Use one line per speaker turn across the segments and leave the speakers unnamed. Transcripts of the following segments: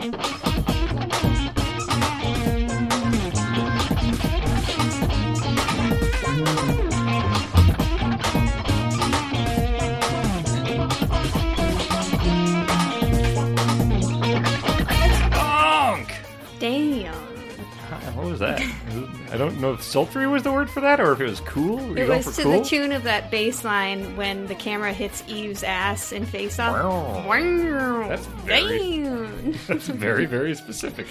Damn.
What was that? I don't know if sultry was the word for that or if it was cool.
It was to the tune of that bass line when the camera hits Eve's ass in Face Off.
Wow.
Damn.
That's very, very specific.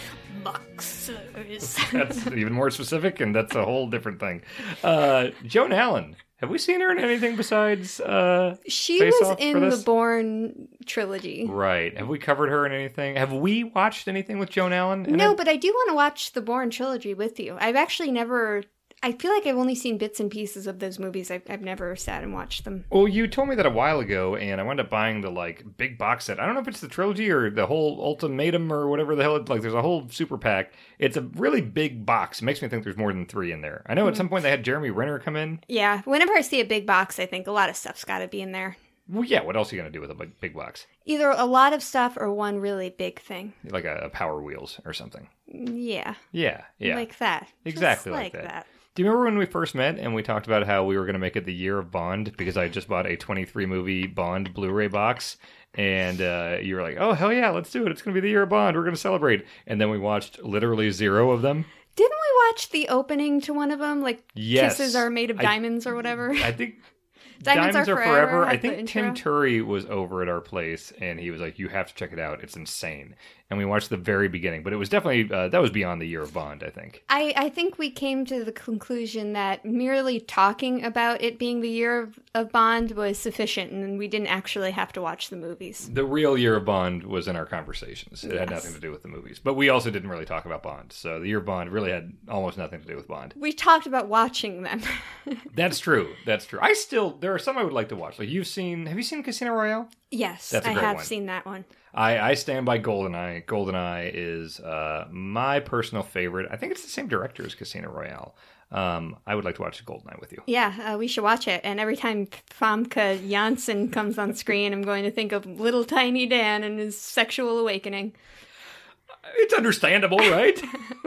Boxers.
That's even more specific, and that's a whole different thing. Joan Allen. Have we seen her in anything besides
She
Face
was
Off
in
for
the
this?
Bourne trilogy.
Right. Have we covered her in anything? Have we watched anything with Joan Allen?
No, but I do want to watch the Bourne trilogy with you. I've actually never... I feel like I've only seen bits and pieces of those movies. I've never sat and watched them.
Well, you told me that a while ago, and I wound up buying the, big box set. I don't know if it's the trilogy or the whole Ultimatum or whatever the hell. There's a whole super pack. It's a really big box. It makes me think there's more than 3 in there. I know at some point they had Jeremy Renner come in.
Yeah, whenever I see a big box, I think a lot of stuff's got to be in there.
Well, yeah, what else are you going to do with a big box?
Either a lot of stuff or one really big thing.
Like a Power Wheels or something.
Yeah.
Yeah.
Like that.
Exactly
Just
like that. Do you remember when we first met and we talked about how we were going to make it the year of Bond because I just bought a 23-movie Bond Blu-ray box and you were like, oh, hell yeah, let's do it. It's going to be the year of Bond. We're going to celebrate. And then we watched literally 0 of them.
Didn't we watch the opening to one of them?
Yes.
Kisses Are Made of Diamonds or whatever?
I think...
Diamonds Are Forever.
I think Tim Curry was over at our place, and he was like, you have to check it out. It's insane. And we watched the very beginning, but it was definitely, that was beyond the year of Bond, I think.
I think we came to the conclusion that merely talking about it being the year of Bond was sufficient, and we didn't actually have to watch the movies.
The real year of Bond was in our conversations. It had nothing to do with the movies. But we also didn't really talk about Bond. So the year of Bond really had almost nothing to do with Bond.
We talked about watching them.
That's true. There are some I would like to watch. Have you seen Casino Royale?
Yes,
That's a
I
great
have
one.
seen that one.
I stand by GoldenEye. GoldenEye is my personal favorite. I think it's the same director as Casino Royale. I would like to watch GoldenEye with you.
Yeah, we should watch it. And every time Famke Janssen comes on screen, I'm going to think of little tiny Dan and his sexual awakening.
It's understandable, right?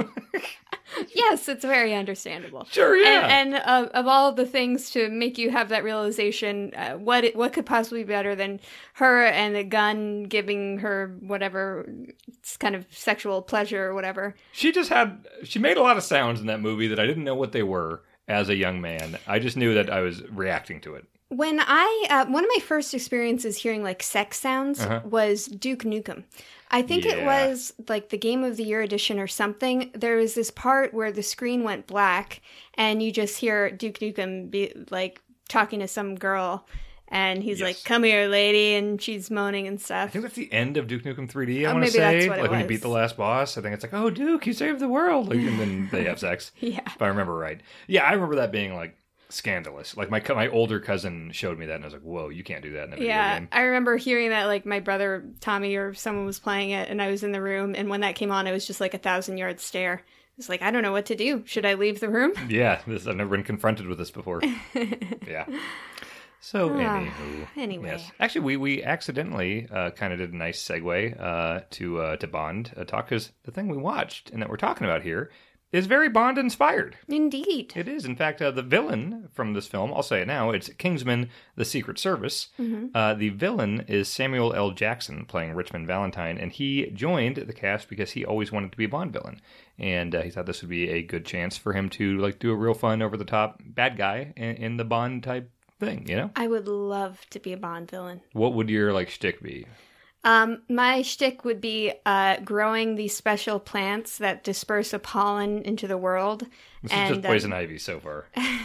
Yes, it's very understandable.
Sure, yeah.
And of all the things to make you have that realization, what could possibly be better than her and a gun giving her whatever kind of sexual pleasure or whatever?
She made a lot of sounds in that movie that I didn't know what they were as a young man. I just knew that I was reacting to it.
When one of my first experiences hearing sex sounds was Duke Nukem. I think it was the Game of the Year edition or something. There was this part where the screen went black and you just hear Duke Nukem be talking to some girl and he's like, come here, lady, and she's moaning and stuff.
I think that's the end of Duke Nukem 3D, I want to
maybe
say.
That's what it was.
When you beat the last boss, I think it's oh, Duke, you saved the world. And then they have sex.
Yeah.
If I remember right. Yeah, I remember that being scandalous. My older cousin showed me that and I was like, whoa, you can't do that in a video game.
I remember hearing that my brother Tommy or someone was playing it and I was in the room, and when that came on it was just 1,000-yard stare. It's I don't know what to do. Should I leave the room?
Yeah, I've never been confronted with this before. Yeah. So
anyway.
Yes. Actually, we accidentally kind of did a nice segue to Bond talk, because the thing we watched and that we're talking about here is very Bond-inspired.
Indeed.
It is. In fact, the villain from this film, I'll say it now, it's Kingsman, The Secret Service. Mm-hmm. The villain is Samuel L. Jackson, playing Richmond Valentine, and he joined the cast because he always wanted to be a Bond villain. And he thought this would be a good chance for him to do a real fun, over-the-top bad guy in the Bond-type thing, you know?
I would love to be a Bond villain.
What would your, shtick be?
My shtick would be growing these special plants that disperse a pollen into the world.
This is just poison ivy so far.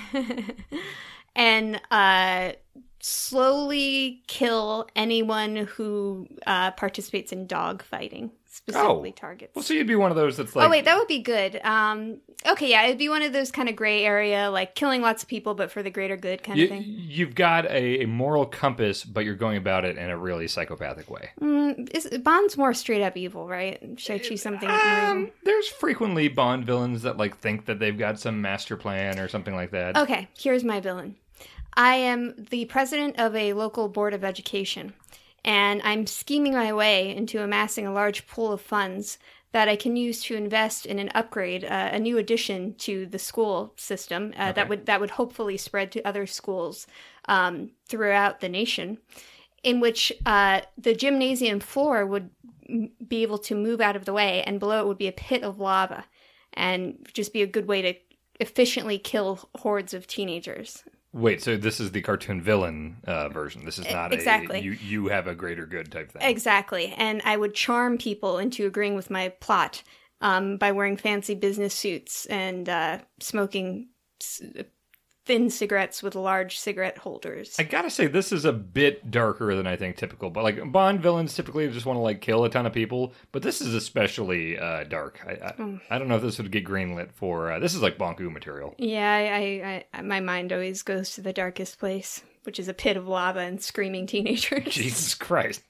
And slowly kill anyone who participates in dog fighting. Specifically targets.
Well, so you'd be one of those that's
Oh, wait, that would be good. Okay, yeah, it'd be one of those kind of gray area, killing lots of people, but for the greater good kind of thing.
You've got a moral compass, but you're going about it in a really psychopathic way.
Bond's more straight up evil, right? Should I choose something?
There's frequently Bond villains that think that they've got some master plan or something like that.
Okay, here's my villain. I am the president of a local board of education. and I'm scheming my way into amassing a large pool of funds that I can use to invest in an upgrade, a new addition to the school system that would hopefully spread to other schools throughout the nation, in which the gymnasium floor would be able to move out of the way, and below it would be a pit of lava, and just be a good way to efficiently kill hordes of teenagers.
Wait, so this is the cartoon villain version. This is not
exactly.
You have a greater good type thing.
Exactly. And I would charm people into agreeing with my plot by wearing fancy business suits and smoking thin cigarettes with large cigarette holders.
I gotta say, this is a bit darker than I think typical. But like Bond villains typically just want to like kill a ton of people, but this is especially dark. I don't know if this would get greenlit for. This is like Bonku material.
Yeah, I my mind always goes to the darkest place, which is a pit of lava and screaming teenagers.
Jesus Christ.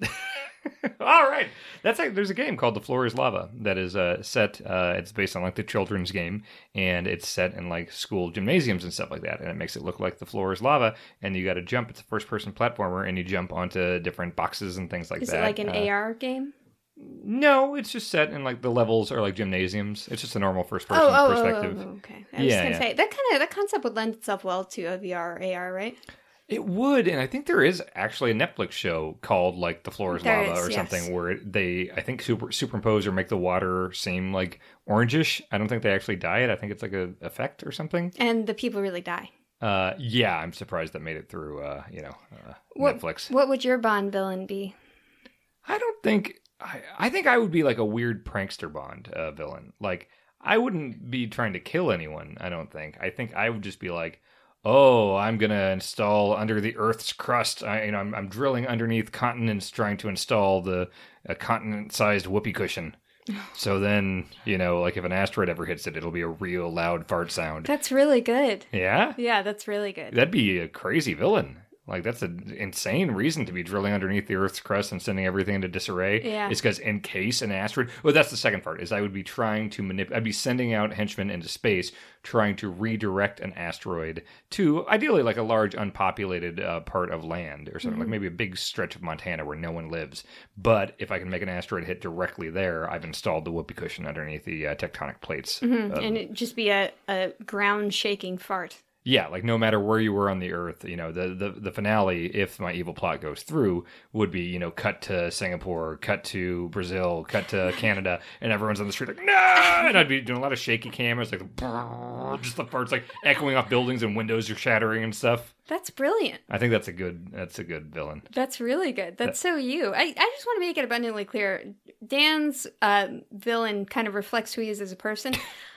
All right. There's a game called The Floor is Lava that is set, it's based on like the children's game, and it's set in like school gymnasiums and stuff like that, and it makes it look like the floor is lava, and you got to jump. It's a first-person platformer, and you jump onto different boxes and things like that.
Is it like an AR game?
No, it's just set in like the levels are like gymnasiums. It's just a normal first-person perspective.
Oh, okay. I was gonna say that concept would lend itself well to a VR AR, right?
It would, and I think there is actually a Netflix show called like The Floor is Lava or something where they, I think, superimpose or make the water seem like orangish. I don't think they actually dye it. I think it's like a effect or something.
And the people really die.
Yeah, I'm surprised that made it through, Netflix.
What would your Bond villain be?
I don't think, I think I would be like a weird prankster Bond villain. Like, I wouldn't be trying to kill anyone, I don't think. I think I would just be like, oh, I'm going to install under the Earth's crust. I'm drilling underneath continents trying to install a continent-sized whoopee cushion. So then, like if an asteroid ever hits it, it'll be a real loud fart sound.
That's really good.
Yeah?
Yeah, that's really good.
That'd be a crazy villain. Like, that's an insane reason to be drilling underneath the Earth's crust and sending everything into disarray.
Yeah.
It's because in case an asteroid... Well, that's the second part, is I would be trying to I'd be sending out henchmen into space, trying to redirect an asteroid to, ideally, like a large unpopulated part of land or something, like maybe a big stretch of Montana where no one lives. But if I can make an asteroid hit directly there, I've installed the whoopee cushion underneath the tectonic plates.
And it'd just be a ground-shaking fart.
Yeah, like no matter where you were on the Earth, the finale, if my evil plot goes through, would be, cut to Singapore, cut to Brazil, cut to Canada, and everyone's on the street like, no! And I'd be doing a lot of shaky cameras, like, just the farts like echoing off buildings and windows are shattering and stuff.
That's brilliant.
I think that's a good villain.
That's really good. That's so you. I just want to make it abundantly clear. Dan's villain kind of reflects who he is as a person.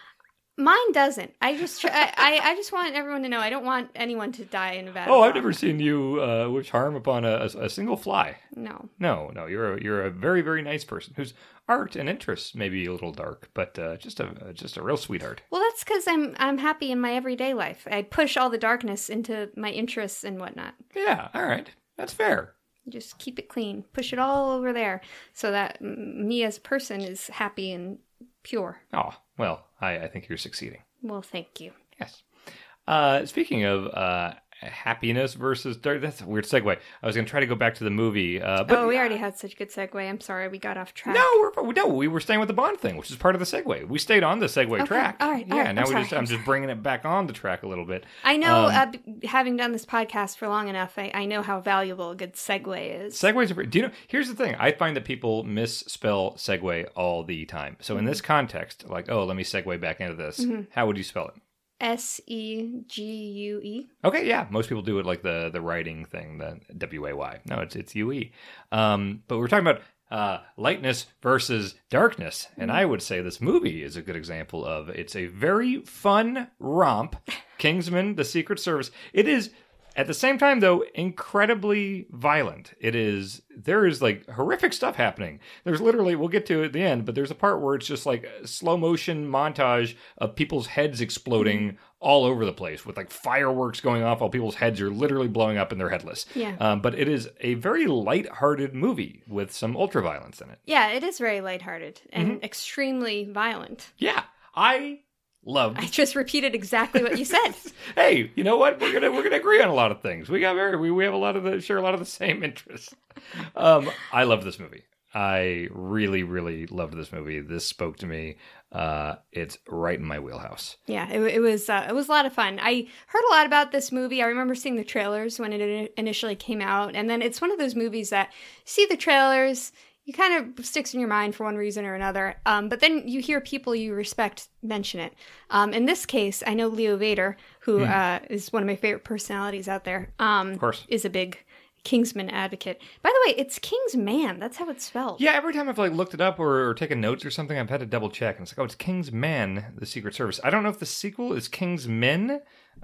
Mine doesn't. I just want everyone to know I don't want anyone to die in a battle.
Oh, I've never seen you wish harm upon a single fly.
No.
You're a very, very nice person whose art and interests may be a little dark, but just a real sweetheart.
Well, that's because I'm happy in my everyday life. I push all the darkness into my interests and whatnot.
Yeah. All right. That's fair.
Just keep it clean. Push it all over there so that me as a person is happy and pure.
Oh, well, I think you're succeeding.
Well, thank you.
Yes. Speaking of happiness versus dark, that's a weird segue. I was going to try to go back to the movie. But
we already had such a good segue. I'm sorry, we got off track.
No, we were staying with the Bond thing, which is part of the segue. We stayed on the segue track.
All right.
Yeah, now I'm just bringing it back on the track a little bit.
I know, having done this podcast for long enough, I know how valuable a good segue is.
Segues are... here's the thing. I find that people misspell segue all the time. So in this context, like, oh, let me segue back into this. How would you spell it?
Segue.
Okay, yeah. Most people do it like the writing thing, the W-A-Y. No, it's U-E. But we're talking about lightness versus darkness. And I would say this movie is a good example of it's a very fun romp. Kingsman, The Secret Service. It is, at the same time, though, incredibly violent. There is like horrific stuff happening. There's literally, we'll get to it at the end, but there's a part where it's just like a slow motion montage of people's heads exploding all over the place with like fireworks going off while people's heads are literally blowing up and they're headless.
Yeah.
But it is a very lighthearted movie with some ultra violence in it.
Yeah, it is very lighthearted and extremely violent.
Yeah. I loved.
I just repeated exactly what you said.
Hey, you know what? We're gonna agree on a lot of things. We have a lot of the same interests. I love this movie. I really, really loved this movie. This spoke to me. It's right in my wheelhouse.
Yeah, it was a lot of fun. I heard a lot about this movie. I remember seeing the trailers when it initially came out, and then it's one of those movies that you see the trailers, you kind of sticks in your mind for one reason or another. But then you hear people you respect mention it. In this case, I know Leo Vader, who is one of my favorite personalities out there.
Of course,
is a big Kingsman advocate. By the way, it's Kingsman. That's how it's spelled.
Yeah, every time I've looked it up or taken notes or something, I've had to double check. And it's like, oh, it's Kingsman, the Secret Service. I don't know if the sequel is Kingsmen.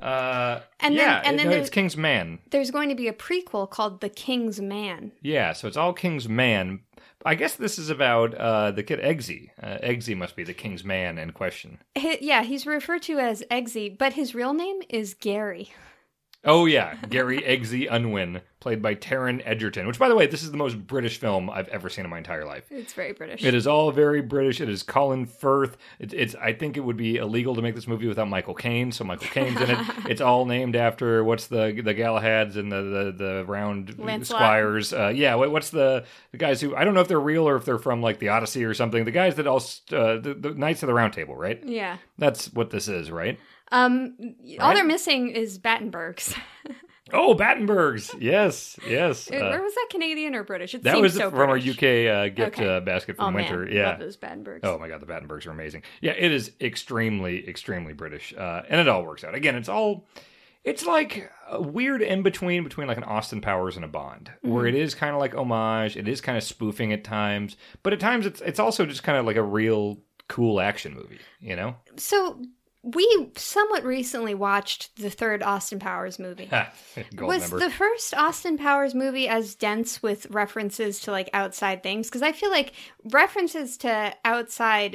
It's Kingsman.
There's going to be a prequel called The Kingsman.
Yeah, so it's all Kingsman. I guess this is about the kid Eggsy. Eggsy must be the Kingsman in question.
He's referred to as Eggsy, but his real name is Gary.
Oh, yeah. Gary Eggsy Unwin, played by Taron Egerton, which, by the way, this is the most British film I've ever seen in my entire life.
It's very British.
It is all very British. It is Colin Firth. I think it would be illegal to make this movie without Michael Caine, so Michael Caine's in it. It's all named after, what's the Galahads and the round
Lancelot.
squires. What's the guys who, I don't know if they're real or if they're from, the Odyssey or something. The guys that the Knights of the Round Table, right?
Yeah.
That's what this is, right?
All they're missing is Battenbergs.
Oh, Battenbergs! Yes.
Where was that, Canadian or British?
That was
so
from
British.
our UK gift basket from Winter.
Man,
yeah,
love those Battenbergs.
Oh my god, the Battenbergs are amazing. Yeah, it is extremely, extremely British, and it all works out. Again, it's like a weird in between like an Austin Powers and a Bond, where it is kind of like homage, it is kind of spoofing at times, but at times it's also just kind of like a real cool action movie, you know?
So we somewhat recently watched the third Austin Powers movie. Was the first Austin Powers movie as dense with references to outside things? Because I feel like references to outside,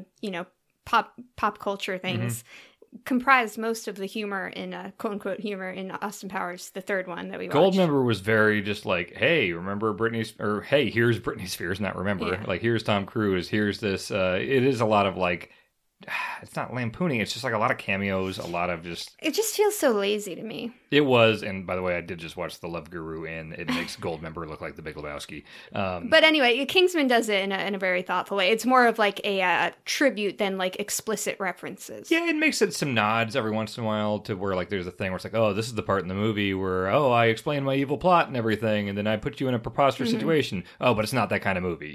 pop culture things comprised most of the humor in quote unquote humor in Austin Powers, the third one that we watched.
Goldmember was very just hey, remember Britney? Or hey, here's Britney Spears. Not remember.
Yeah.
Here's Tom Cruise. Here's this. It is a lot of it's not lampooning. It's just a lot of cameos, a lot of just...
It just feels so lazy to me.
It was, and by the way, I did just watch The Love Guru, and it makes Goldmember look like the Big Lebowski.
But anyway, Kingsman does it in a very thoughtful way. It's more of a tribute than explicit references.
Yeah, it makes it some nods every once in a while to where there's a thing where it's oh, this is the part in the movie where, I explain my evil plot and everything, and then I put you in a preposterous situation. Oh, but it's not that kind of movie,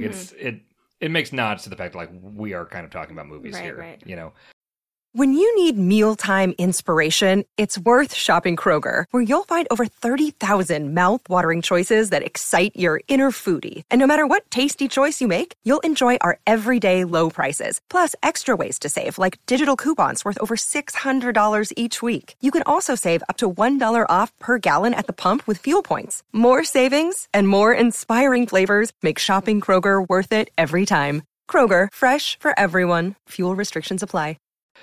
It makes nods to the fact that we are kind of talking about movies here,
right.
When you need mealtime inspiration, it's worth shopping Kroger, where you'll find over 30,000 mouth-watering choices that excite your inner foodie. And no matter what tasty choice you make, you'll enjoy our everyday low prices, plus extra ways to save, like digital coupons worth over $600 each week. You can also save up to $1 off per gallon at the pump with fuel points. More savings and more inspiring flavors make shopping Kroger worth it every time. Kroger, fresh for everyone. Fuel restrictions apply.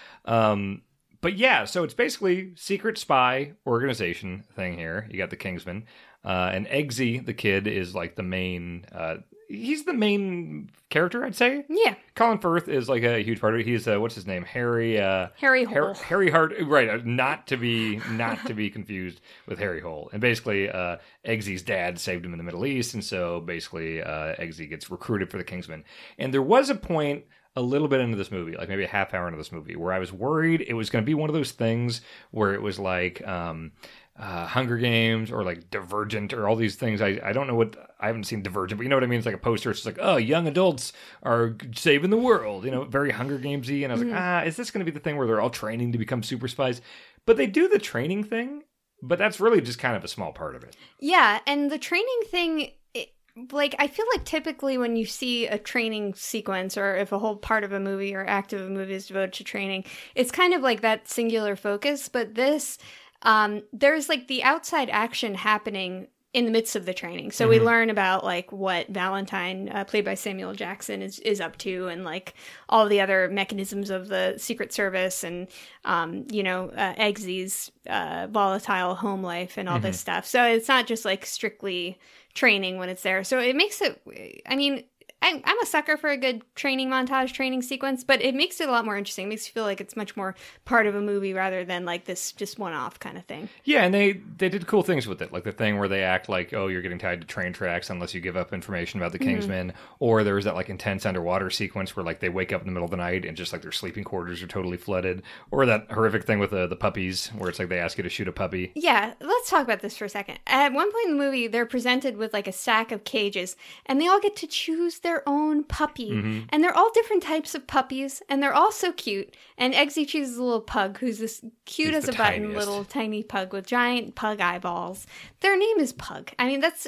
But yeah, so it's basically secret spy organization thing here. You got the Kingsman, and Eggsy, the kid, is the main, he's the main character, I'd say.
Yeah.
Colin Firth is a huge part of it. He's, what's his name? Harry
Hole.
Harry Hart, right. Not to be confused with Harry Hole. And basically, Eggsy's dad saved him in the Middle East. And so basically, Eggsy gets recruited for the Kingsman. And there was a point a little bit into this movie, maybe a half hour into this movie, where I was worried it was going to be one of those things where it was Hunger Games or Divergent or all these things. I don't know I haven't seen Divergent, but you know what I mean? It's like a poster. It's just young adults are saving the world, very Hunger Games-y. And I was is this going to be the thing where they're all training to become super spies? But they do the training thing, but that's really just kind of a small part of it.
Yeah, and the training thing... I feel like typically when you see a training sequence or if a whole part of a movie or act of a movie is devoted to training, it's kind of that singular focus. But this, there's the outside action happening in the midst of the training. So we learn about what Valentine, played by Samuel Jackson, is up to, and all the other mechanisms of the Secret Service and, Eggsy's volatile home life and all this stuff. So it's not just strictly training when it's there. So it makes it, I'm a sucker for a good training sequence, but it makes it a lot more interesting. It makes you feel like it's much more part of a movie rather than like this just one-off kind of thing.
Yeah, and they did cool things with it, like the thing where they act like, oh, you're getting tied to train tracks unless you give up information about the Kingsmen, or there was that like intense underwater sequence where like they wake up in the middle of the night and just like their sleeping quarters are totally flooded, or that horrific thing with the puppies where it's like they ask you to shoot a puppy.
Yeah, let's talk about this for a second. At one point in the movie, they're presented with like a stack of cages, and they all get to choose their own puppy. And they're all different types of puppies, and they're all so cute. And Eggsy chooses a little pug who's this cute as a button, little tiny pug with giant pug eyeballs. Their name is Pug. I mean, that's,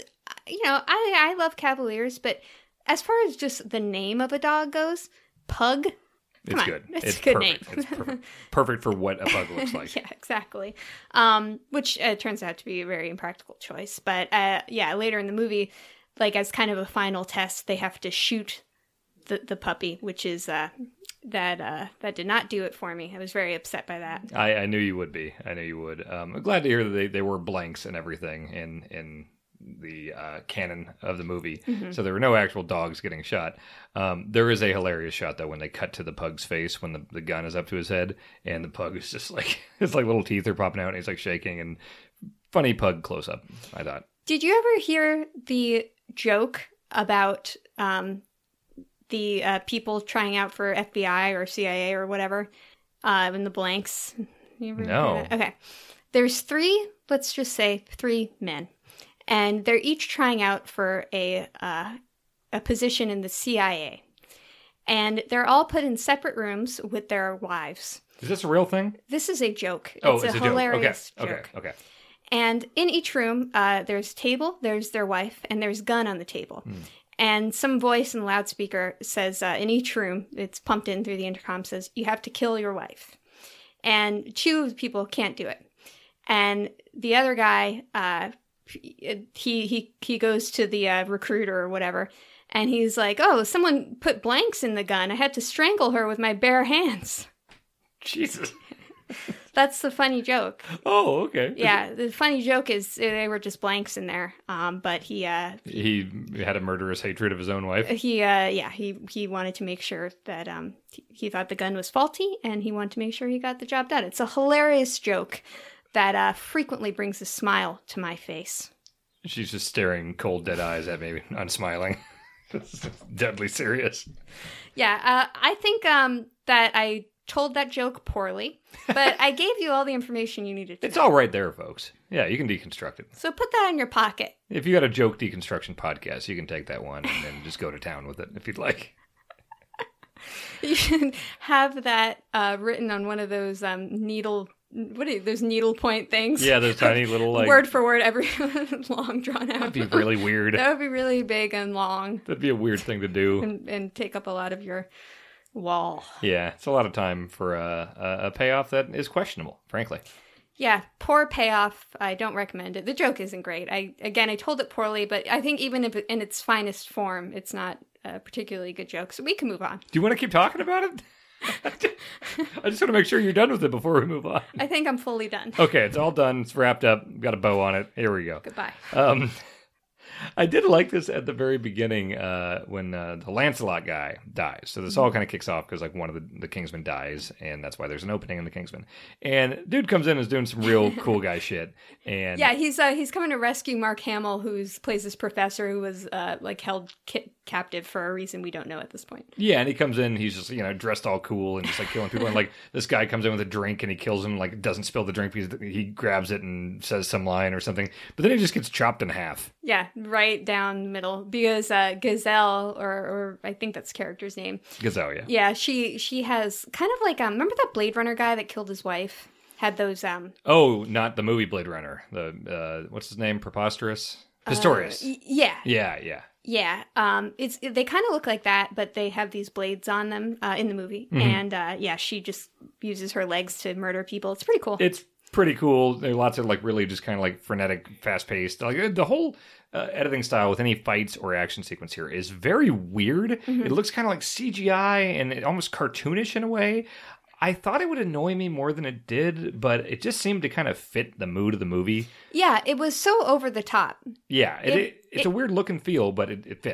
I love Cavaliers, but as far as just the name of a dog goes, Pug,
It's good.
It's a good
perfect.
name.
It's perfect for what a pug looks like.
Yeah, exactly. Which turns out to be a very impractical choice. But later in the movie, like as kind of a final test, they have to shoot the puppy, which is that did not do it for me. I was very upset by that.
I knew you would be. I knew you would. I'm glad to hear that they were blanks and everything in the canon of the movie. So there were no actual dogs getting shot. There is a hilarious shot though when they cut to the pug's face when the gun is up to his head and the pug is just like it's like little teeth are popping out and he's like shaking, and funny pug close up, I thought. Did
you ever hear the joke about the people trying out for FBI or CIA or whatever in the blanks? You ever
No.
hear that? Okay. There's let's just say three men. And they're each trying out for a position in the CIA. And they're all put in separate rooms with their wives.
Is this a real thing?
This is a joke.
It's
a hilarious
joke.
joke.
Okay.
And in each room, there's a table, there's their wife, and there's a gun on the table. And some voice in the loudspeaker says, in each room, it's pumped in through the intercom, says, you have to kill your wife. And two of the people can't do it. And the other guy... he goes to the recruiter or whatever, and he's like, oh, someone put blanks in the gun. I had to strangle her with my bare hands.
Jesus.
That's the funny joke.
Oh, okay.
Yeah, the funny joke is they were just blanks in there. But he had
a murderous hatred of his own wife.
He wanted to make sure that he thought the gun was faulty, and he wanted to make sure he got the job done. It's a hilarious joke that frequently brings a smile to my face.
She's just staring cold, dead eyes at me, unsmiling. Deadly serious.
Yeah, I think that I told that joke poorly, but I gave you all the information you needed to
It's all right there, folks. Yeah, you can deconstruct it.
So put that in your pocket.
If you got a joke deconstruction podcast, you can take that one and then just go to town with it if you'd like.
You should have that written on one of those those needle point things?
Yeah, those tiny little like
word for word, every long drawn out.
That'd be really weird.
That would be really big and long.
That'd be a weird thing to do,
and take up a lot of your wall.
Yeah, it's a lot of time for a payoff that is questionable, frankly.
Yeah, poor payoff. I don't recommend it. The joke isn't great. I told it poorly, but I think even if in its finest form, it's not a particularly good joke. So we can move on.
Do you want to keep talking about it? I just want to make sure you're done with it before we move on.
I think I'm fully done.
Okay, it's all done. It's wrapped up. Got a bow on it. Here we go.
Goodbye.
I did like this at the very beginning when the Lancelot guy dies. So this all kind of kicks off because like one of the Kingsmen dies, and that's why there's an opening in the Kingsmen. And dude comes in and is doing some real cool guy shit. And
yeah, he's coming to rescue Mark Hamill, who plays this professor who was held captive for a reason we don't know at this point.
Yeah, and he comes in, he's just dressed all cool and just like killing people. And like this guy comes in with a drink and he kills him, like doesn't spill the drink because he grabs it and says some line or something. But then he just gets chopped in half.
Yeah, right down the middle because Gazelle, or I think that's the character's name.
Gazelle, yeah.
Yeah, she has kind of like remember that Blade Runner guy that killed his wife? Had those
Oh, not the movie Blade Runner. The what's his name? Pistorius.
Yeah.
Yeah.
They kind of look like that, but they have these blades on them in the movie, and she just uses her legs to murder people. It's pretty cool.
It's pretty cool. There are lots of like really just kind of like frenetic, fast paced. Like the whole editing style with any fights or action sequence here is very weird. It looks kind of like CGI and almost cartoonish in a way. I thought it would annoy me more than it did, but it just seemed to kind of fit the mood of the movie.
Yeah, it was so over the top.
Yeah, it's a weird look and feel, but it fits.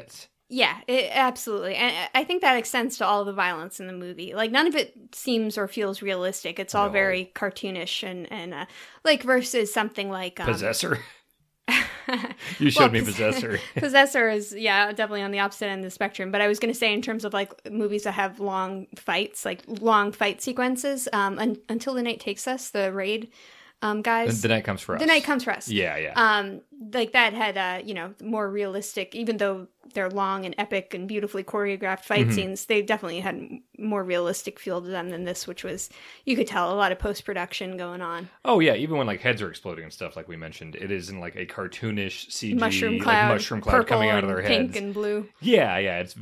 Yeah, absolutely. And I think that extends to all the violence in the movie. Like, none of it seems or feels realistic. It's all very cartoonish and like, versus something like...
Possessor? You showed me Possessor.
Possessor is, definitely on the opposite end of the spectrum. But I was going to say, in terms of, like, movies that have long fights, like, long fight sequences, Until the Night Takes Us, the Raid... guys.
The Night Comes for Us.
The Night Comes for Us.
Yeah.
Like that had, more realistic, even though they're long and epic and beautifully choreographed fight scenes, they definitely had more realistic feel to them than this, which was, you could tell, a lot of post-production going on.
Oh, yeah. Even when, like, heads are exploding and stuff, like we mentioned, it isn't like a cartoonish CG,
mushroom cloud
coming out of their heads.
Pink and blue.
Yeah.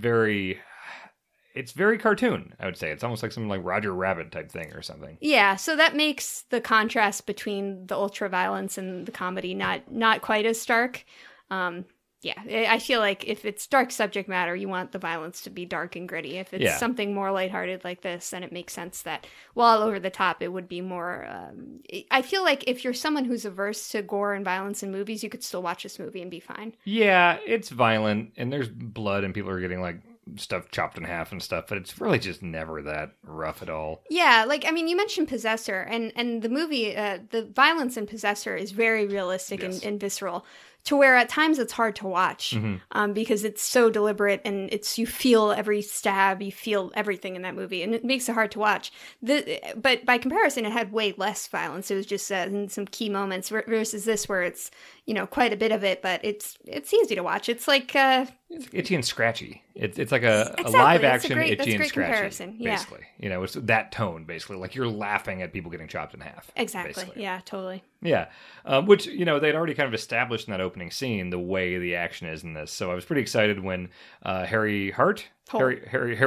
It's very cartoon, I would say. It's almost like some like Roger Rabbit type thing or something.
Yeah, so that makes the contrast between the ultra violence and the comedy not quite as stark. I feel like if it's dark subject matter, you want the violence to be dark and gritty. If it's something more lighthearted like this, then it makes sense that while over the top, it would be more... I feel like if you're someone who's averse to gore and violence in movies, you could still watch this movie and be fine.
Yeah, it's violent, and there's blood, and people are getting like stuff chopped in half and stuff, but it's really just never that rough at all.
Yeah, like, I mean, you mentioned Possessor, and the movie, the violence in Possessor is very realistic and visceral, to where at times it's hard to watch because it's so deliberate, and you feel every stab, you feel everything in that movie, and it makes it hard to watch. But by comparison, it had way less violence. It was just in some key moments versus this, where it's, quite a bit of it, but it's easy to watch. It's like...
it's itchy and scratchy. It's like a live action itchy and scratchy.
Comparison.
Basically, it's that tone. Basically, like you're laughing at people getting chopped in half.
Exactly.
Basically.
Yeah. Totally.
Yeah. Which they'd already kind of established in that opening scene the way the action is in this. So I was pretty excited when Harry Hart. Heart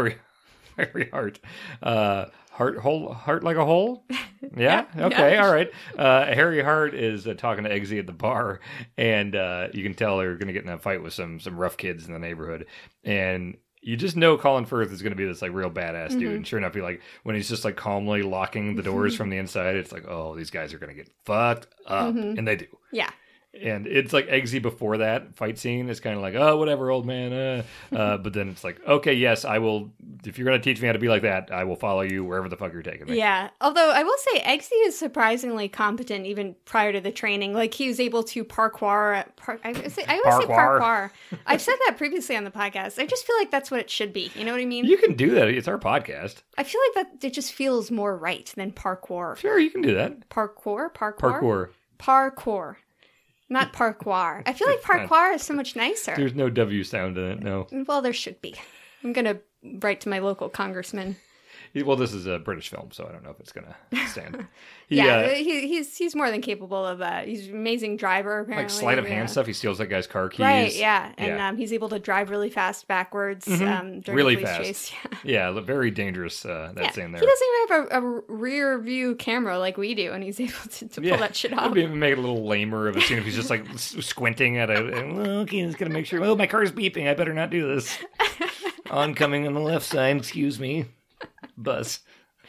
like a hole? Yeah? Okay, all right. Harry Hart is talking to Eggsy at the bar, and you can tell they're going to get in a fight with some rough kids in the neighborhood. And you just know Colin Firth is going to be this like real badass dude. And sure enough, when he's just like calmly locking the doors from the inside, it's like, oh, these guys are going to get fucked up. And they do.
Yeah.
And it's like Eggsy before that fight scene is kind of like, oh, whatever, old man. But then it's like, okay, yes, I will. If you're going to teach me how to be like that, I will follow you wherever the fuck you're taking me.
Yeah. Although I will say Eggsy is surprisingly competent even prior to the training. Like, he was able to parkour. I always say parkour. I've said that previously on the podcast. I just feel like that's what it should be. You know what I mean?
You can do that. It's our podcast.
I feel like that it just feels more right than parkour.
Sure, you can do that.
Parkour. Not parkour. I feel like parkour is so much nicer.
There's no W sound in it, no.
Well, there should be. I'm going to write to my local congressman.
Well, this is a British film, so I don't know if it's going to stand.
He's more than capable of he's an amazing driver, apparently.
Like sleight of hand stuff. He steals that guy's car keys.
Right, yeah. And he's able to drive really fast backwards during
really
the police
fast.
chase.
Yeah, very dangerous, scene there.
He doesn't even have a rear view camera like we do, and he's able to pull that shit off.
Maybe make it a little lamer of a scene if he's just like squinting at okay, he's going to make sure, oh, my car's beeping, I better not do this. Oncoming on the left side, excuse me. Buzz.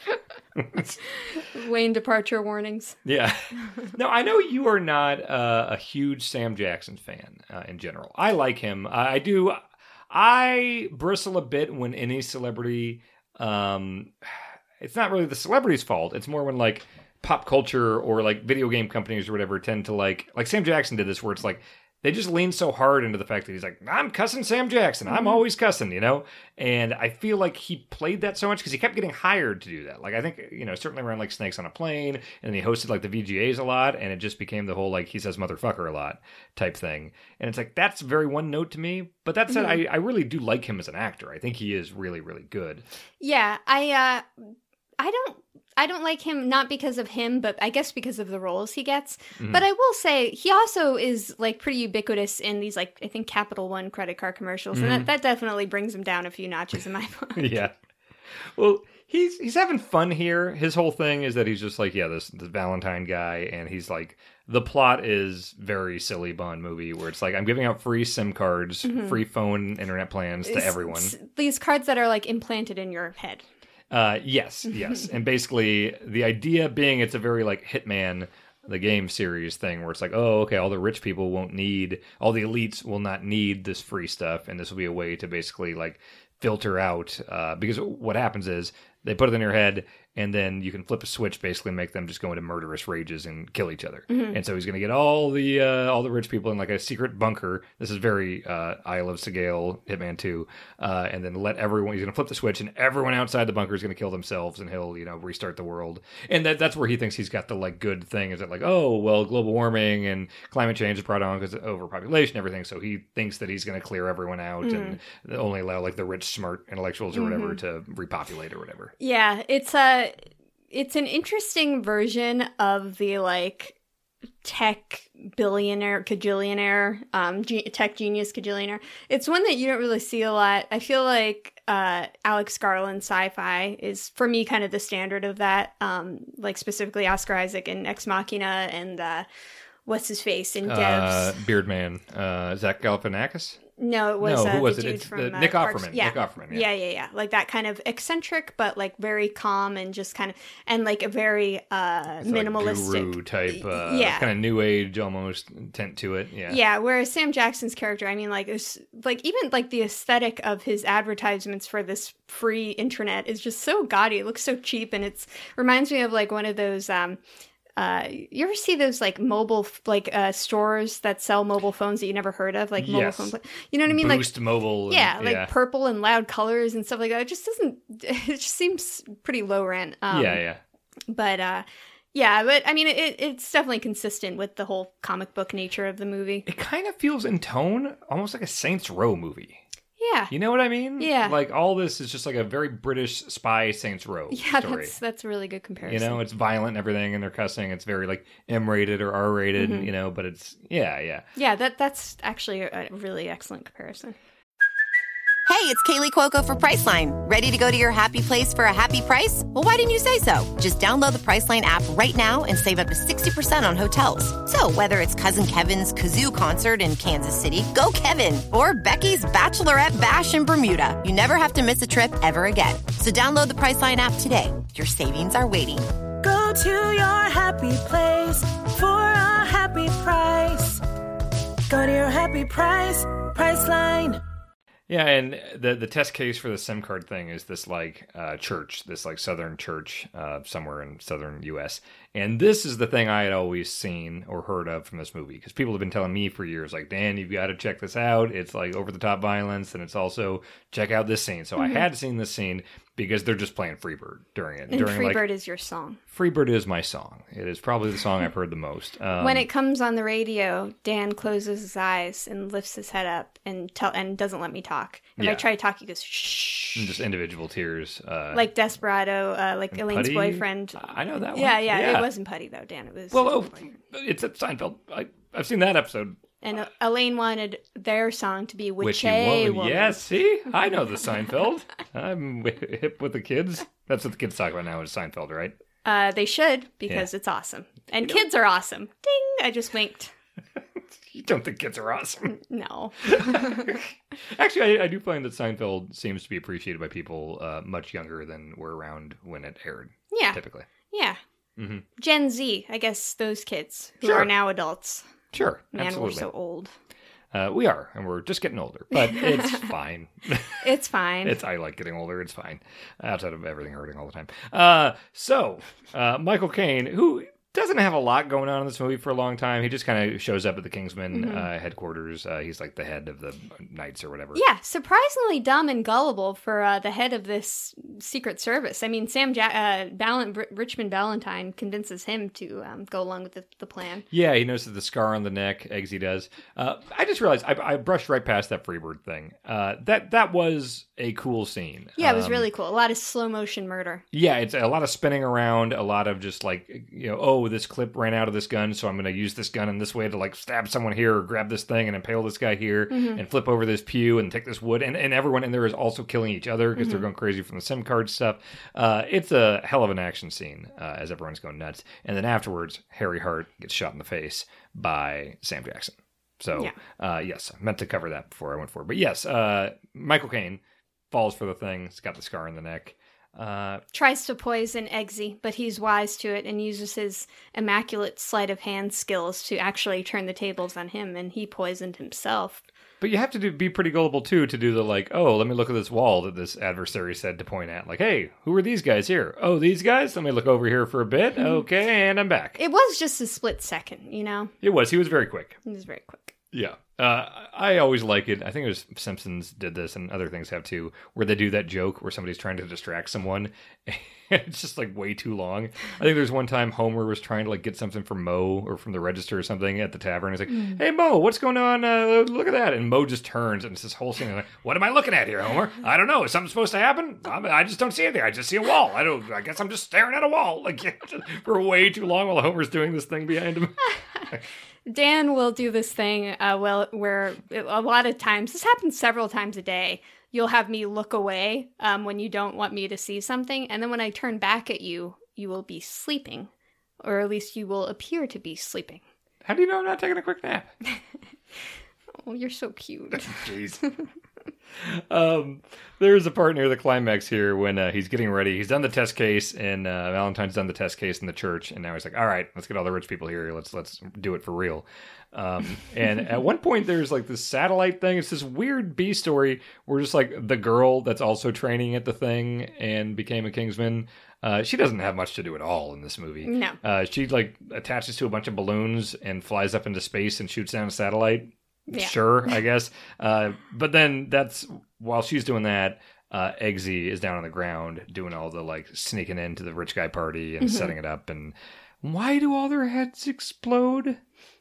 Lane departure warnings.
Yeah. Now, I know you are not a huge Sam Jackson fan in general. I like him. I do. I bristle a bit when any celebrity... it's not really the celebrity's fault. It's more when, like, pop culture or, like, video game companies or whatever tend to, like Sam Jackson did this, where it's like, they just lean so hard into the fact that he's like, I'm cussing Sam Jackson. I'm always cussing, And I feel like he played that so much because he kept getting hired to do that. Like, I think, certainly around like Snakes on a Plane, and he hosted like the VGAs a lot, and it just became the whole like, he says motherfucker a lot type thing. And it's like, that's very one note to me. But that said, I really do like him as an actor. I think he is really, really good.
Yeah, I don't like him, not because of him, but I guess because of the roles he gets. But I will say, he also is, like, pretty ubiquitous in these, like, I think Capital One credit card commercials. And that definitely brings him down a few notches in my book.
Yeah. Well, he's having fun here. His whole thing is that he's just like, this Valentine guy. And he's like, the plot is very silly Bond movie where it's like, I'm giving out free SIM cards, free phone internet plans to everyone.
These cards that are, like, implanted in your head.
Yes. And basically the idea being it's a very like Hitman the game series thing where it's like, oh, okay, all the rich people won't need, all the elites will not need this free stuff, and this will be a way to basically like filter out, because what happens is they put it in your head, and then you can flip a switch, basically, and make them just go into murderous rages and kill each other. Mm-hmm. And so he's going to get all the rich people in like a secret bunker. This is very Isle of Sigil, Hitman 2, and then let everyone. He's going to flip the switch, and everyone outside the bunker is going to kill themselves, and he'll restart the world. And that's where he thinks he's got the like good thing. Is that like, oh well, global warming and climate change is brought on because of overpopulation, and everything. So he thinks that he's going to clear everyone out and only allow like the rich, smart intellectuals or whatever to repopulate or whatever.
Yeah, it's an interesting version of the like tech billionaire cajillionaire, tech genius cajillionaire. It's one that you don't really see a lot. I feel like Alex Garland sci-fi is for me kind of the standard of that. Like specifically Oscar Isaac in Ex Machina and what's his face in Devs.
Beardman, Zach Galifianakis.
No, it was,
who was
the
it?
dude
It's
from
Nick
Parks.
Offerman.
Yeah.
Nick Offerman.
Yeah. Like that kind of eccentric, but like very calm and just kind of, and like a very minimalistic
like guru type, kind of new age almost tint to it. Yeah.
Yeah. Whereas Sam Jackson's character, I mean, like it's like even like the aesthetic of his advertisements for this free internet is just so gaudy. It looks so cheap, and it's reminds me of like one of those. You ever see those like mobile stores that sell mobile phones that you never heard of, like mobile phone? You know what I mean?
Boost
like
Mobile.
Like purple and loud colors and stuff like that. It just doesn't. It just seems pretty low rent. But I mean, it's definitely consistent with the whole comic book nature of the movie.
It kind of feels in tone almost like a Saints Row movie.
Yeah.
You know what I mean?
Yeah.
Like all this is just like a very British spy Saints Row story.
That's a really good comparison.
It's violent and everything, and they're cussing. It's very like M-rated or R-rated, but it's, yeah.
Yeah, that's actually a really excellent comparison.
Hey, it's Kaylee Cuoco for Priceline. Ready to go to your happy place for a happy price? Well, why didn't you say so? Just download the Priceline app right now and save up to 60% on hotels. So whether it's Cousin Kevin's Kazoo Concert in Kansas City, go Kevin, or Becky's Bachelorette Bash in Bermuda, you never have to miss a trip ever again. So download the Priceline app today. Your savings are waiting.
Go to your happy place for a happy price. Go to your happy price, Priceline.
Yeah, and the test case for the SIM card thing is this like church, this like southern church somewhere in southern U.S. And this is the thing I had always seen or heard of from this movie, because people have been telling me for years, like, Dan, you've got to check this out. It's like over-the-top violence, and it's also check out this scene. So I had seen this scene because they're just playing Freebird during it.
And Freebird is your song.
Freebird is my song. It is probably the song I've heard the most.
When it comes on the radio, Dan closes his eyes and lifts his head up and doesn't let me talk. If I try to talk, he goes, shh.
And just individual tears.
Like Desperado, like Elaine's
Putty?
boyfriend.
I know that one.
Yeah. It wasn't Putty, though, Dan. It was...
Well, it's at Seinfeld. I've seen that episode.
And Elaine wanted their song to be Witchy Woman.
Yeah, see? I know the Seinfeld. I'm hip with the kids. That's what the kids talk about now is Seinfeld, right?
They should, because it's awesome. And kids are awesome. Ding! I just winked.
You don't think kids are awesome?
No.
Actually, I do find that Seinfeld seems to be appreciated by people much younger than were around when it aired.
Yeah.
Typically.
Yeah.
Mm-hmm.
Gen Z, I guess those kids who are now adults.
Sure,
Man,
absolutely.
we're so old.
We are, and we're just getting older, but it's fine.
It's fine.
I like getting older. It's fine. Outside of everything hurting all the time. So, Michael Caine, who doesn't have a lot going on in this movie for a long time. He just kind of shows up at the Kingsman headquarters. He's like the head of the Knights or whatever.
Yeah, surprisingly dumb and gullible for the head of this Secret Service. I mean, Richmond Valentine convinces him to go along with the plan.
Yeah, he notices the scar on the neck, Eggsy does. I just realized I brushed right past that Freebird thing. That was a cool scene.
Yeah, it was really cool. A lot of slow motion murder.
Yeah, it's a lot of spinning around, a lot of just like, this clip ran out of this gun, so I'm going to use this gun in this way to like stab someone here or grab this thing and impale this guy here and flip over this pew and take this wood. And everyone in there is also killing each other because they're going crazy from the SIM card stuff. It's a hell of an action scene as everyone's going nuts. And then afterwards, Harry Hart gets shot in the face by Sam Jackson. So, yes, I meant to cover that before I went for it. But yes, Michael Caine falls for the thing. He's got the scar on the neck.
Tries to poison Eggsy, but he's wise to it and uses his immaculate sleight of hand skills to actually turn the tables on him, and he poisoned himself.
But you have to be pretty gullible, too, to do the, like, oh, let me look at this wall that this adversary said to point at. Like, hey, who are these guys here? Oh, these guys? Let me look over here for a bit. Okay, and I'm back.
It was just a split second, you know?
It was. He was very quick.
He was very quick.
Yeah. I always like it. I think it was Simpsons did this, and other things have too, where they do that joke where somebody's trying to distract someone. It's just like way too long. I think there's one time Homer was trying to like get something from Moe or from the register or something at the tavern. He's like, "Hey Moe, what's going on? Look at that!" And Moe just turns, and it's this whole scene. Like, what am I looking at here, Homer? I don't know. Is something supposed to happen? I just don't see anything. I just see a wall. I guess I'm just staring at a wall like for way too long while Homer's doing this thing behind him.
Dan will do this thing where a lot of times, this happens several times a day, you'll have me look away when you don't want me to see something, and then when I turn back at you, you will be sleeping, or at least you will appear to be sleeping.
How do you know I'm not taking a quick nap?
Oh, you're so cute.
Jeez. There's a part near the climax here when he's getting ready. He's done the test case, and Valentine's done the test case in the church, and now he's like, all right, let's get all the rich people here. Let's do it for real. And at one point there's like this satellite thing. It's this weird B story where just like the girl that's also training at the thing and became a Kingsman, she doesn't have much to do at all in this movie.
No.
She like attaches to a bunch of balloons and flies up into space and shoots down a satellite.
Yeah.
Sure, I guess. But then that's while she's doing that, Eggsy is down on the ground doing all the like sneaking into the rich guy party and setting it up. And why do all their heads explode?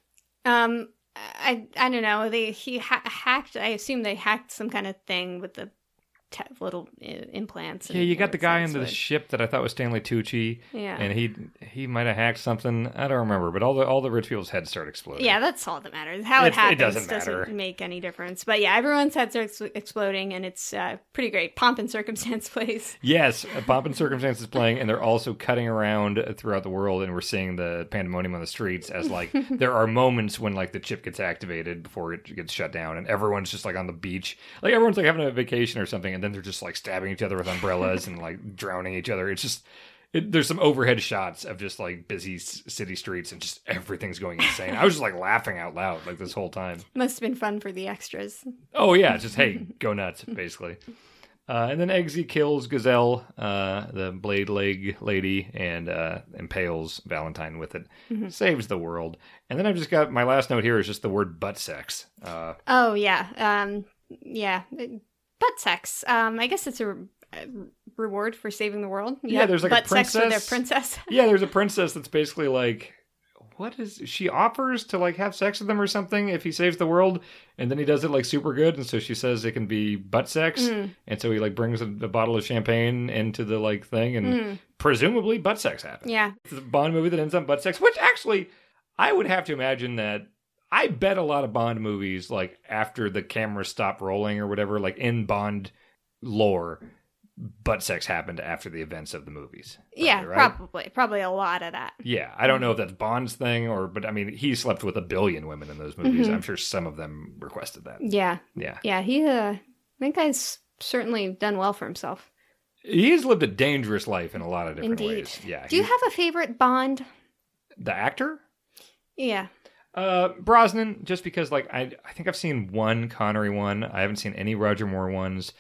I don't know. He hacked. I assume they hacked some kind of thing with the little implants.
Yeah, you got the guy into the ship that I thought was Stanley Tucci.
Yeah,
and he might have hacked something. I don't remember, but all the rich people's heads start exploding.
Yeah, that's all that matters. How it happens
doesn't
make any difference. But yeah, everyone's heads are exploding, and it's pretty great. Pomp and Circumstance plays.
Yes, Pomp and Circumstance is playing, and they're also cutting around throughout the world, and we're seeing the pandemonium on the streets as like there are moments when like the chip gets activated before it gets shut down, and everyone's just like on the beach, like everyone's like having a vacation or something, and then they're just like stabbing each other with umbrellas and like drowning each other. It's just there's some overhead shots of just like busy city streets and just everything's going insane. I was just like laughing out loud like this whole time.
Must have been fun for the extras.
Oh yeah, just hey, go nuts basically. And then Eggsy kills Gazelle, the blade leg lady, and impales Valentine with it. Saves the world. And then I've just got my last note here is just the word butt sex.
Oh yeah, yeah. Butt sex. I guess it's a reward for saving the world.
Yeah, there's like
butt
a princess.
Sex with their princess.
Yeah, there's a princess that's basically like, what is she offers to like have sex with him or something if he saves the world, and then he does it like super good, and so she says it can be butt sex, and so he like brings a bottle of champagne into the like thing, and presumably butt sex happens.
Yeah,
it's a Bond movie that ends up butt sex, which actually I would have to imagine that. I bet a lot of Bond movies, like, after the cameras stop rolling or whatever, like, in Bond lore, butt sex happened after the events of the movies.
Yeah,
right?
Probably a lot of that.
Yeah, I don't know if that's Bond's thing, but, I mean, he slept with 1 billion women in those movies. I'm sure some of them requested that.
Yeah.
Yeah.
Yeah, that guy's certainly done well for himself.
He has lived a dangerous life in a lot of different ways. Yeah.
Do you have a favorite Bond?
The actor?
Yeah.
Brosnan, just because like I think I've seen one Connery one. I haven't seen any Roger Moore ones.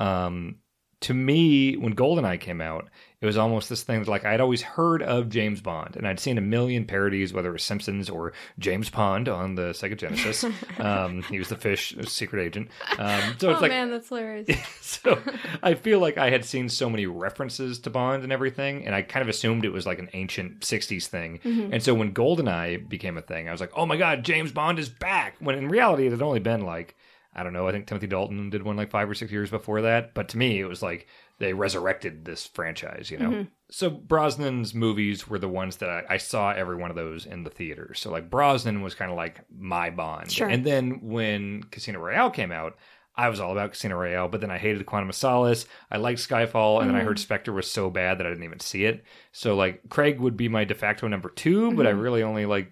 To me, when GoldenEye came out, it was almost this thing that, like, I'd always heard of James Bond, and I'd seen a million parodies, whether it was Simpsons or James Pond on the Sega Genesis. He was the fish secret agent. So it's
man, that's hilarious.
So I feel like I had seen so many references to Bond and everything, and I kind of assumed it was like an ancient 60s thing. And so when GoldenEye became a thing, I was like, oh my God, James Bond is back! When in reality, it had only been like, I don't know, I think Timothy Dalton did one like 5 or 6 years before that. But to me, it was like they resurrected this franchise, you know? So Brosnan's movies were the ones that I saw every one of those in the theater. So like Brosnan was kind of like my Bond.
Sure.
And then when Casino Royale came out, I was all about Casino Royale, but then I hated Quantum of Solace. I liked Skyfall, and then I heard Spectre was so bad that I didn't even see it. So like Craig would be my de facto number 2, but I really only like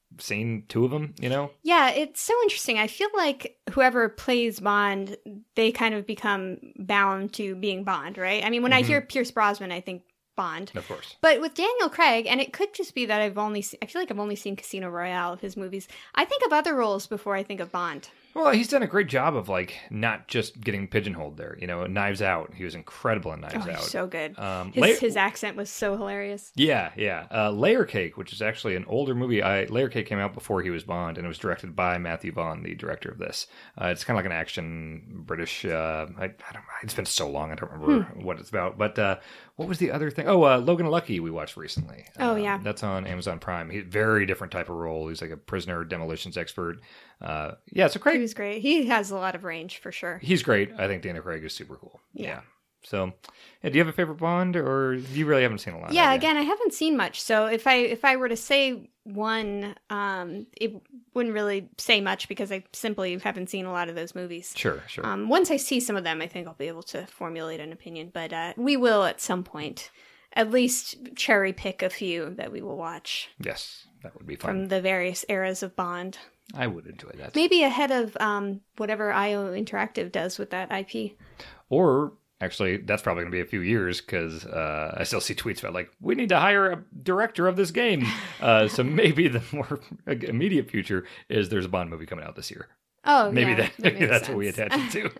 seen 2 of them, you know?
Yeah, it's so interesting. I feel like whoever plays Bond, they kind of become bound to being Bond, right? I mean, when I hear Pierce Brosnan, I think Bond.
Of course.
But with Daniel Craig, and it could just be that I feel like I've only seen Casino Royale of his movies. I think of other roles before I think of Bond.
Well, he's done a great job of, like, not just getting pigeonholed there. You know, Knives Out. He was incredible in Knives Out.
He's so good. His accent was so hilarious.
Yeah. Layer Cake, which is actually an older movie. Layer Cake came out before he was Bond, and it was directed by Matthew Vaughn, the director of this. It's kind of like an action British... I don't know. It's been so long, I don't remember what it's about. But what was the other thing? Oh, Logan Lucky we watched recently.
Yeah.
That's on Amazon Prime. He's a very different type of role. He's like a prisoner demolitions expert. So Craig...
He was great. He has a lot of range, for sure.
He's great. I think Daniel Craig is super cool. Yeah. So, do you have a favorite Bond, or you really haven't seen a lot?
Yeah, again, I haven't seen much. So if I were to say one, it wouldn't really say much because I simply haven't seen a lot of those movies.
Sure.
Once I see some of them, I think I'll be able to formulate an opinion. But we will at some point at least cherry pick a few that we will watch.
Yes, that would be fun.
From the various eras of Bond.
I would enjoy that.
Maybe ahead of whatever IO Interactive does with that IP.
Or, actually, that's probably going to be a few years because I still see tweets about, like, we need to hire a director of this game. So maybe the more immediate future is there's a Bond movie coming out this year.
Oh,
maybe
yeah,
maybe that's what we attach it to.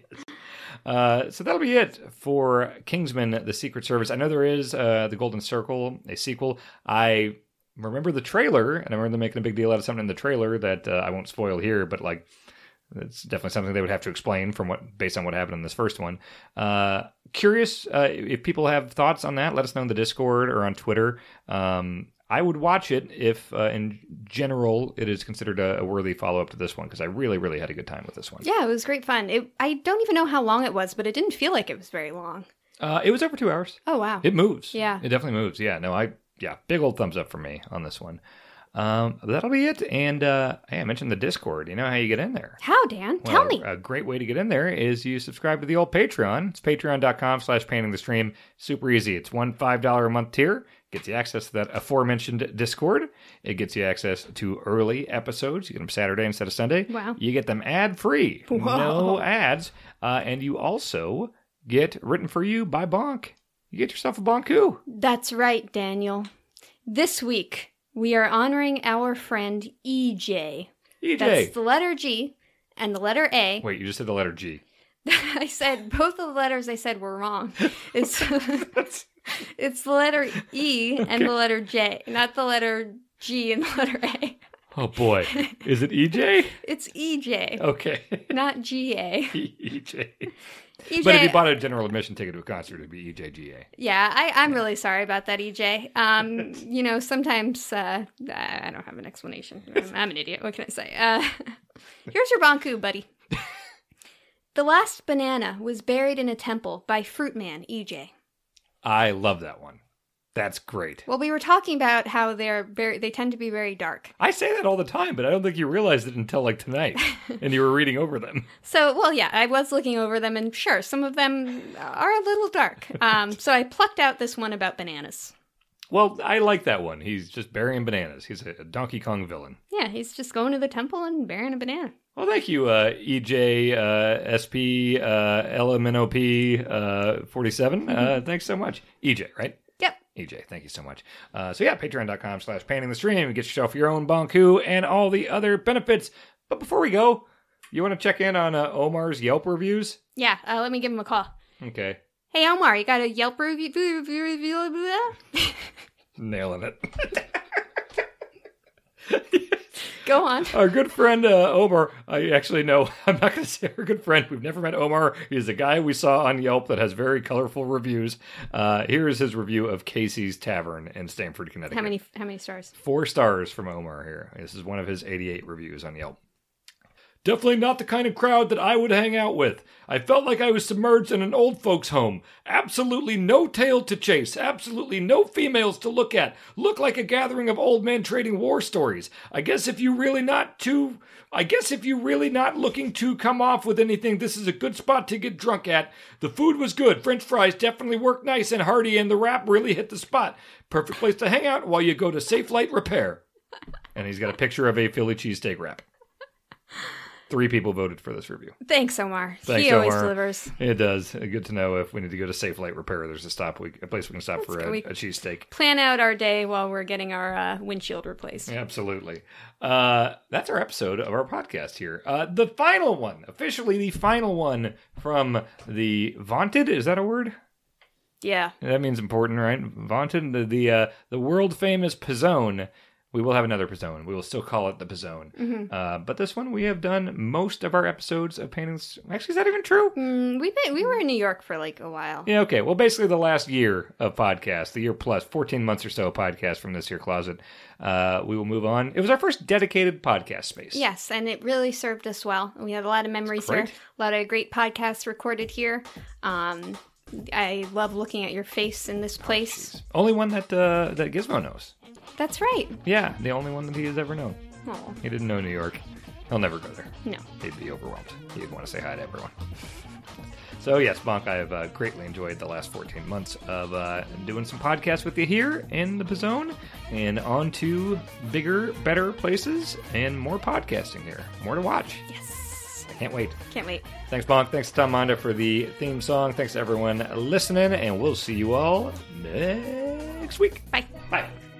Yes. So that'll be it for Kingsman: The Secret Service. I know there is The Golden Circle, a sequel. I remember the trailer, and I remember them making a big deal out of something in the trailer that I won't spoil here, but like it's definitely something they would have to explain based on what happened in this first one. Curious if people have thoughts on that. Let us know in the Discord or on Twitter. I would watch it if, in general, it is considered a worthy follow-up to this one, because I really, really had a good time with this one.
Yeah, it was great fun. I don't even know how long it was, but it didn't feel like it was very long.
It was over 2 hours.
Oh, wow.
It moves.
Yeah.
It definitely moves. Yeah, no, big old thumbs up from me on this one. That'll be it. And hey, I mentioned the Discord. You know how you get in there?
How, Dan? Tell me.
A great way to get in there is you subscribe to the old Patreon. It's patreon.com/paintingthestream. Super easy. It's $5 a month tier. Gets you access to that aforementioned Discord. It gets you access to early episodes. You get them Saturday instead of Sunday.
Wow.
You get them ad-free.
Whoa.
No ads. And you also get written for you by Bonk. You get yourself a Bonku.
That's right, Daniel. This week, we are honoring our friend EJ.
EJ.
That's the letter G and the letter A.
Wait, you just said the letter G.
I said, both of the letters I said were wrong. It's the letter E and the letter J, not the letter G and the letter A.
Oh, boy. Is it EJ?
It's EJ.
Okay.
Not GA.
EJ.
EJ.
But if you bought a general admission ticket to a concert, it'd be EJGA.
Yeah, I'm really sorry about that, EJ. Sometimes I don't have an explanation. I'm an idiot. What can I say? Here's your Bonku, buddy. The last banana was buried in a temple by Fruitman, EJ.
I love that one. That's great.
Well, we were talking about how they tend to be very dark.
I say that all the time, but I don't think you realized it until like tonight, and you were reading over them.
So, well, yeah, I was looking over them, and sure, some of them are a little dark. So I plucked out this one about bananas.
Well, I like that one. He's just burying bananas. He's a Donkey Kong villain.
Yeah, he's just going to the temple and burying a banana.
Well, thank you, EJ, SP, LMNOP 47. Thanks so much. EJ, right?
Yep.
EJ, thank you so much. So yeah, patreon.com/paintingthestream. Get yourself your own Bonku and all the other benefits. But before we go, you want to check in on Omar's Yelp reviews?
Yeah, let me give him a call.
Okay.
Hey, Omar, you got a Yelp review?
Nailing it.
Go on.
Our good friend Omar, I actually know, I'm not going to say our good friend. We've never met Omar. He's a guy we saw on Yelp that has very colorful reviews. Here is his review of Casey's Tavern in Stamford, Connecticut.
How many stars?
4 stars from Omar here. This is one of his 88 reviews on Yelp. Definitely not the kind of crowd that I would hang out with. I felt like I was submerged in an old folks' home. Absolutely no tail to chase. Absolutely no females to look at. Look like a gathering of old men trading war stories. I guess if you're really not looking to come off with anything, this is a good spot to get drunk at. The food was good. French fries definitely worked nice and hearty, and the rap really hit the spot. Perfect place to hang out while you go to Safe Light Repair. And he's got a picture of a Philly cheesesteak wrap. 3 people voted for this review.
Thanks, Omar.
Thanks,
he always
Omar.
delivers.
It does. Good to know if we need to go to Safe Light Repair, there's a place we can stop for a cheesesteak.
Plan out our day while we're getting our windshield replaced.
Absolutely. That's our episode of our podcast here. The final one, officially the final one from the vaunted, is that a word?
Yeah.
That means important, right? Vaunted, the world famous Pizzone. We will have another Pizzone. We will still call it the Pizzone. Mm-hmm. But this one, we have done most of our episodes of Paintings. Actually, is that even true?
We were in New York for like a while.
Yeah, okay. Well, basically the last year of podcast, the year plus, 14 months or so of podcast from this here closet. We will move on. It was our first dedicated podcast space.
Yes, and it really served us well. We have a lot of memories here. A lot of great podcasts recorded here. I love looking at your face in this place.
Only one that Gizmo knows.
That's right.
Yeah, the only one that he has ever known.
Oh.
He didn't know New York. He'll never go there.
No.
He'd be overwhelmed. He'd want to say hi to everyone. So yes, Bonk, I have greatly enjoyed the last 14 months of doing some podcasts with you here in the Pizzone, and on to bigger, better places and more podcasting here. More to watch.
Yes.
Can't wait.
Can't wait.
Thanks, Bonk. Thanks to Tom Monda for the theme song. Thanks to everyone listening, and we'll see you all next week.
Bye.
Bye.